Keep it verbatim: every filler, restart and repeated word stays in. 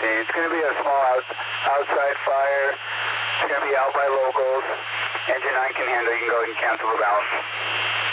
fourteen. It's going to be a small out, outside fire. It's going to be out by locals. Engine nine can handle. You can go ahead and cancel the balance.